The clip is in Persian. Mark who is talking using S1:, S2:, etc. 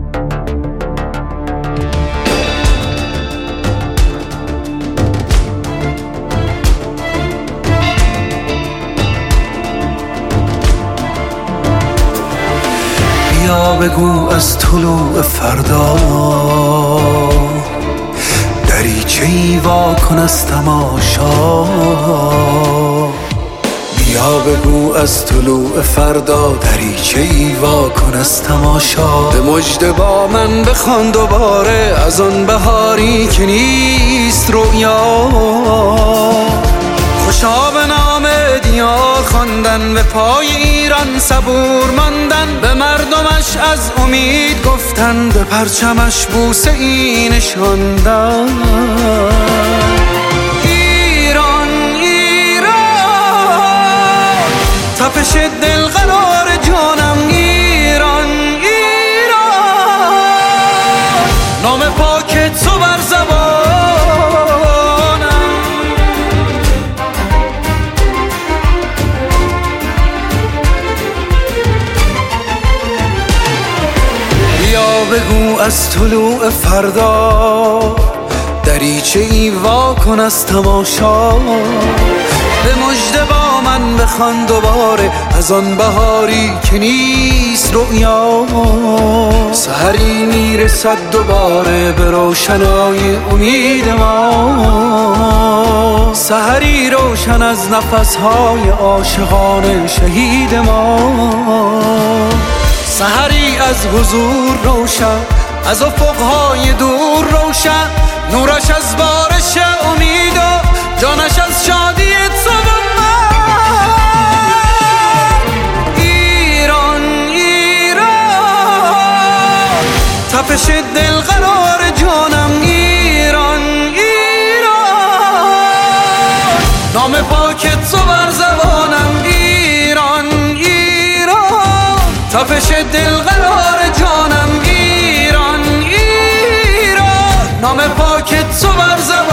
S1: بیا بگو از طلوع فردا دریچه‌ای وا کن از تماشا. بیا بگو از طلوع فردا دریچه‌ای وا کن از تماشا. به مژده با من بخوان دوباره از آن بهاری که نیست رؤیا. خوشا به نام دیار خواندن، به پای ایران صبور ماندن، به مردمش از امید گفتن، به پرچمش بوسه ای نشاندن. ایران ایران تپش دل قرار جانم. ایران ایران نام پاک تو بر زبان. بگو از طلوع فردا دریچه‌ای وا کن از تماشا. به مژده با من بخوان دوباره از آن بهاری که نیست رؤیا. سحری میرسد دوباره به روشنای امید ما. سحری روشن از نفسهای عاشقان شهید ما. سحری از حضور روشن، از افقهای دور روشن، نورش از بارش امید و جانش از شادی تو و من. ایران ایران تپش دل قرار جانم. ایران ایران نام پاک تو بر زبانم. ایران ایران تپش دل قرار جانم. ایران ایران نام پاک تو بر زبانم.